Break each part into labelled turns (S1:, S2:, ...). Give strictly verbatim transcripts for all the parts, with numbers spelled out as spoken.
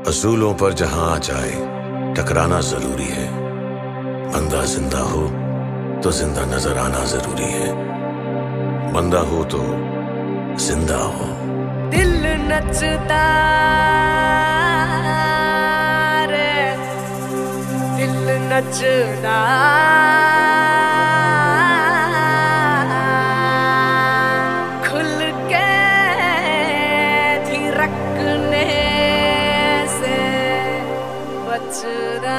S1: असूलों पर जहां आ जाए टकराना जरूरी है। बंदा जिंदा हो तो जिंदा नजर आना जरूरी है। बंदा हो तो जिंदा हो।
S2: दिल नचता रे, दिल नचता खुल के थिरकने से बचदा।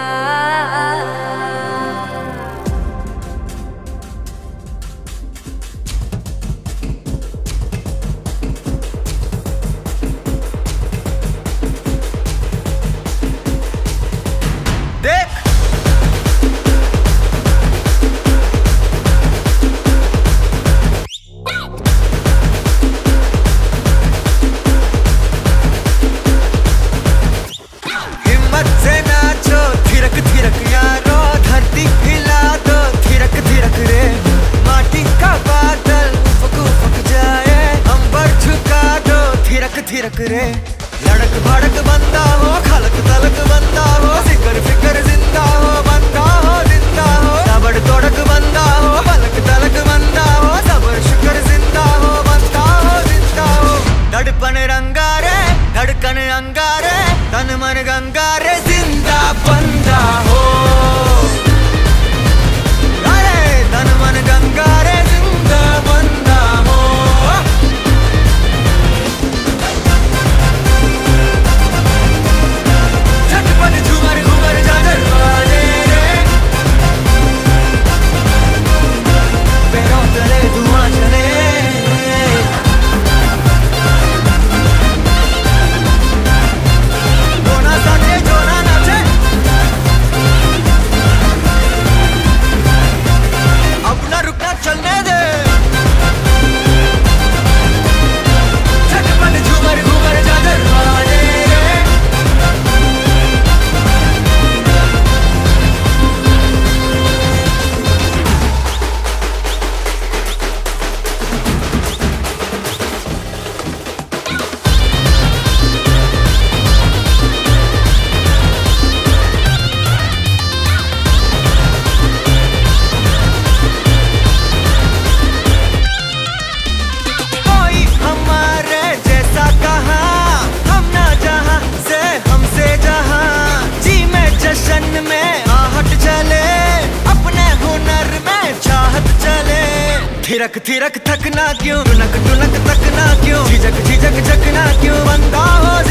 S3: थिरक थिरक यारो धरती हिला दो, थिरक थिरक रे माटी का बादल फक फक जाए, अंबर झुका दो, थिरक थिरक रे। लड़क भड़क बंदा हो, खलक तलक बंदा हो, फिकर फिकर जिंदा हो, बंदा हो जिंदा हो, तबड़ तोड़क बंदा हो, पलक तलक बंदा हो, सबर शुक्र जिंदा हो, बंदा हो जिंदा हो। धड़पन रंगारे धड़कन अंगारे, तन मन गंगारे, जिंदा बंदा हो। अरे तन मन गंगारे, जिंदा बंदा हो। झटपट झूमर घूमर झांझर बाजे रे, पैरों तले धुआं चले। चलने दे झटपट झूमर घूमर झांझर बाजे रे। थिरक थिरक थकना क्यों, टुनक टुनक तकना क्यों, झिझक झिझक झकना क्यों, बंदा हो